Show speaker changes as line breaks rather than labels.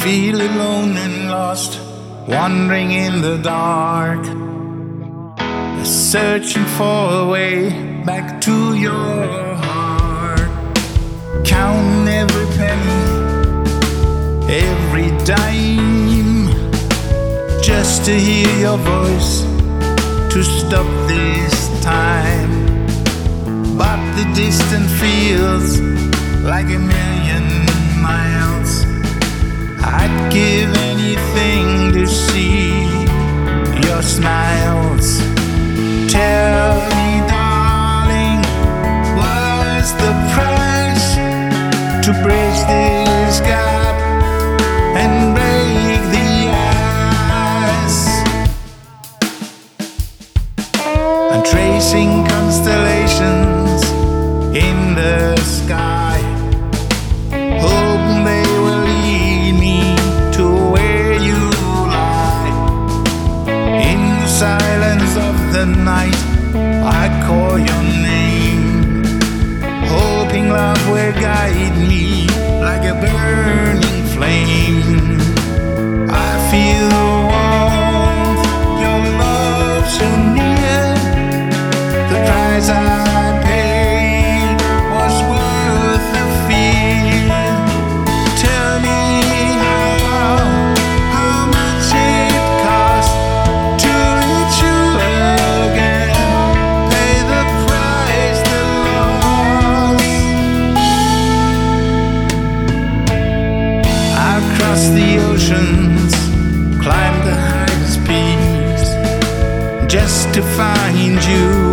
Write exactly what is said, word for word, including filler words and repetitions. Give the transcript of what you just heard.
feel alone and lost, wandering in the dark, searching for a way back to your heart. Counting every penny, every dime, just to hear your voice, to stop this time. But the distance feels like a million miles. I'd give anything to see your smiles. Tell me, darling, what's the price to bridge this gap and break the ice? I'm tracing constellations in the sky, hoping they will lead me to where you lie. In the silence of the night, I call your name, hoping love will guide me like a burning flame. I feel the warmth, your love so near. The price I paid was worth the fear. Tell me how, how much it cost to reach you again. Pay the price, the loss. I've crossed the oceans, climbed the highest peaks, just to find you.